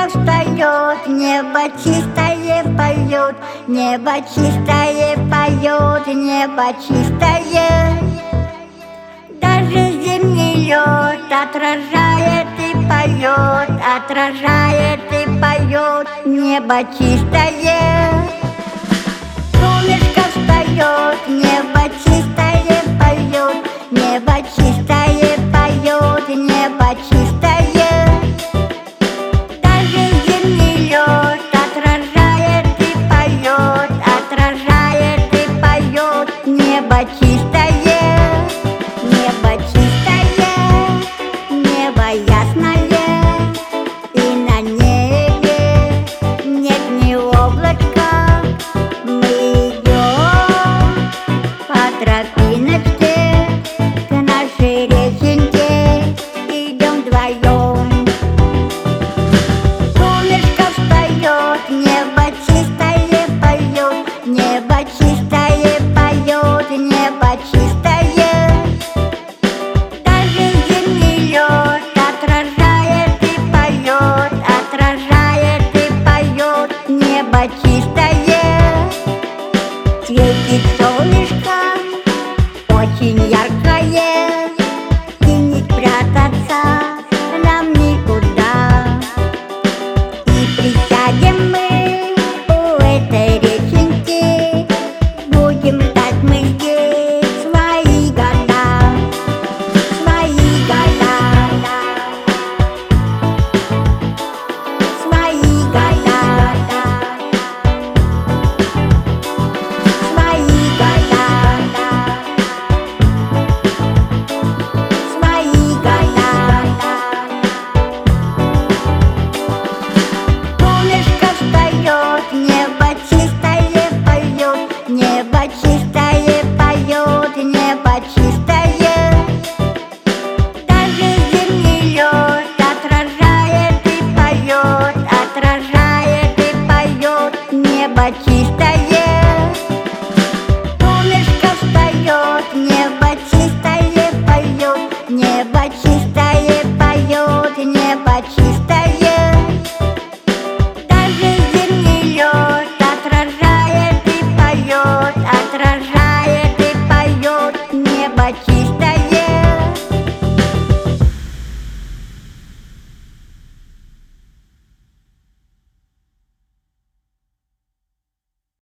Солнышко встает, небо чистое поет, небо чистое поет, небо чистое. Даже зимний лед отражает и поет, отражает и поет, небо чистое. Солнышко встает, небо чистое поет, небо чистое поет, небо чистое. Даже зимний лед отражает и поет, отражает и поет, небо чистое. Небо чистое, небо ясное, и на небе нет ни облачка. Мы идем по тропиночке к нашей реченьке, идем вдвоем. Солнышко встает, небо чистое поет, небо чистое поет, небо чистое. Даже зимний лед отражает и поет, отражает и поет, небо чистое. Светит солнышко, очень яркое, и не спрятаться нам никуда. И присядем мы у этой реченьки, будем ждать мы здесь свои года, свои года, свои года, свои года, свои года. Солнышко встает, небо чистое поет, небо чистое поет, небо чистое. Даже зимний лед отражает и поет, отражает и поет, небо чистое. Солнышко встает, небо чистое поет, небо чистое поет, небо чистое.